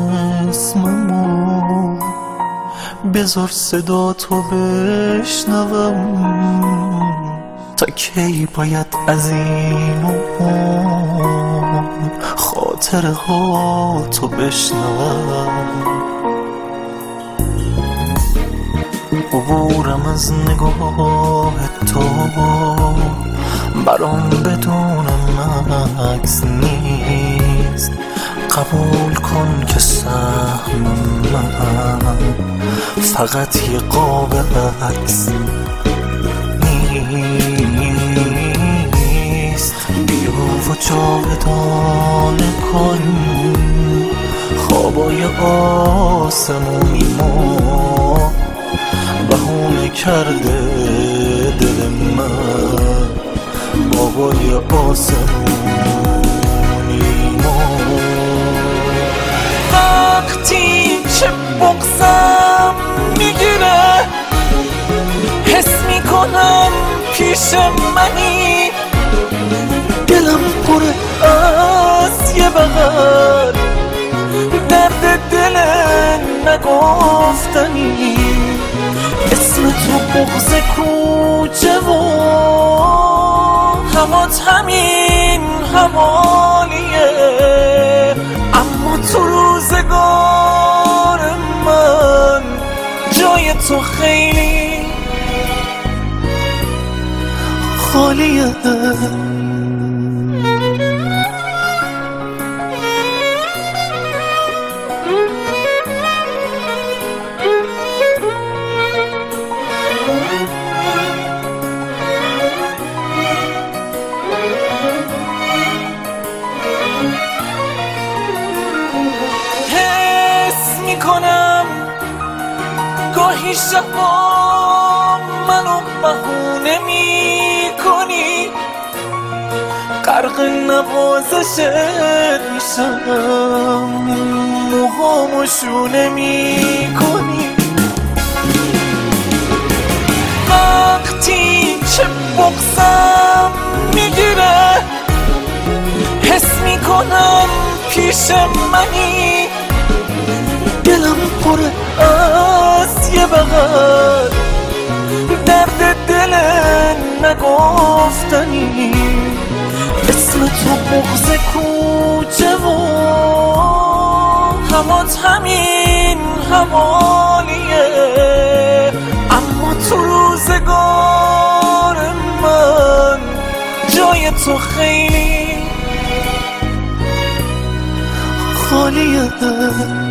اسممو بذار صدا تو بشنوم. تا کی باید از این خاطره ها تو بشنوم؟ عبورم از نگاه تو برام بدون مکس نیست. قبول کن که سهم من فقط یه قاب عکس نیست. بیا و جاودانه کن خوابای آسمونی ما. بهونه کرده دل من بابای آسمونی ما. وقتی چه بغضم میگیره حس میکنم پیش منی. دلم پره از یه بغل درد دل نگفتنی. اسم تو بغض کوچه و همات همین حوالیه. اما تو روزگار من جای تو خیلی خالیه. کنم گاهی شبا منو بهونه میکنی. غرق نوازشت میشم موهامو شونه میکنی. وقتی چه بغضم میگیره حس میکنم پیش منی. دلم پره از یه بغل درد دل نگفتنی. اسم تو بغض کوچه و همات همین حوالیه. اما تو روزگار من جای تو خیلی خالیه.